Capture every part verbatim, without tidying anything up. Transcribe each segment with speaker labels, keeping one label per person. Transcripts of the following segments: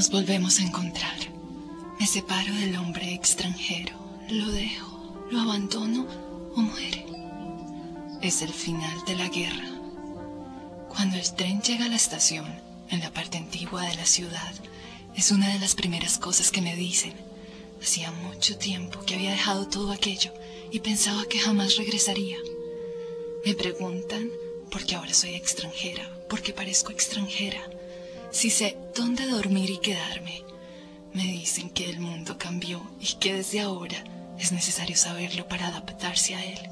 Speaker 1: Nos volvemos a encontrar. Me separo del hombre extranjero. Lo dejo, lo abandono o muere. Es el final de la guerra. Cuando el tren llega a la estación, en la parte antigua de la ciudad, es una de las primeras cosas que me dicen. Hacía mucho tiempo que había dejado todo aquello y pensaba que jamás regresaría. Me preguntan por qué ahora soy extranjera, por qué parezco extranjera. Si sé dónde dormir y quedarme. Me dicen que el mundo cambió y que desde ahora es necesario saberlo para adaptarse a él.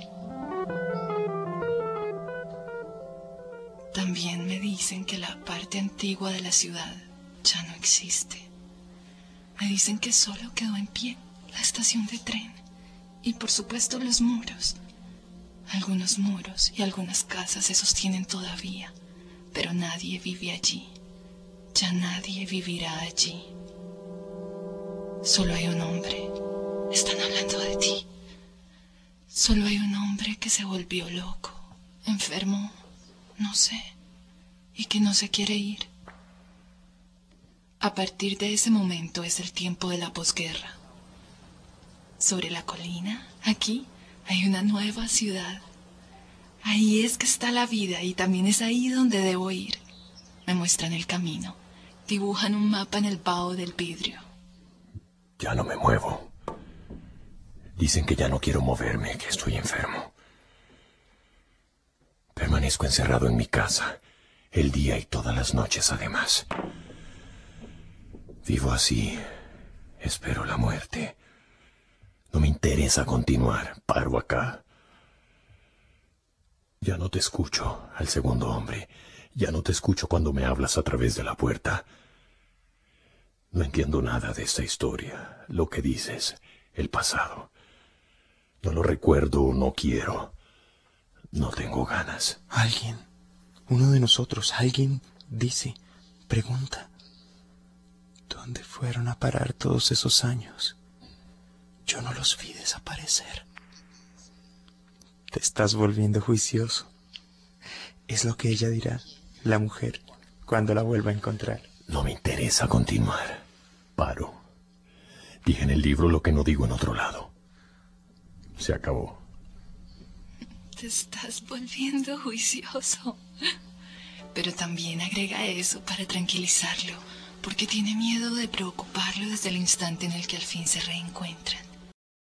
Speaker 1: También me dicen que la parte antigua de la ciudad ya no existe. Me dicen que solo quedó en pie la estación de tren y por supuesto los muros. Algunos muros y algunas casas se sostienen todavía, pero nadie vive allí. Ya nadie vivirá allí. Solo hay un hombre. Están hablando de ti. Solo hay un hombre que se volvió loco, enfermo, no sé, y que no se quiere ir. A partir de ese momento es el tiempo de la posguerra. Sobre la colina, aquí, hay una nueva ciudad. Ahí es que está la vida y también es ahí donde debo ir. Me muestran el camino. Dibujan un mapa en el vaho del vidrio.
Speaker 2: Ya no me muevo. Dicen que ya no quiero moverme, que estoy enfermo. Permanezco encerrado en mi casa, el día y todas las noches además. Vivo así, espero la muerte. No me interesa continuar, paro acá. Ya no te escucho, al segundo hombre. Ya no te escucho cuando me hablas a través de la puerta. No entiendo nada de esta historia, lo que dices, el pasado. No lo recuerdo, no quiero. No tengo ganas.
Speaker 3: Alguien, uno de nosotros, alguien dice, pregunta, ¿dónde fueron a parar todos esos años? Yo no los vi desaparecer. Te estás volviendo juicioso. Es lo que ella dirá, la mujer, cuando la vuelva a encontrar.
Speaker 2: No me interesa continuar. Paro. Dije en el libro lo que no digo en otro lado. Se acabó.
Speaker 1: Te estás volviendo juicioso. Pero también agrega eso para tranquilizarlo, porque tiene miedo de preocuparlo desde el instante en el que al fin se reencuentran.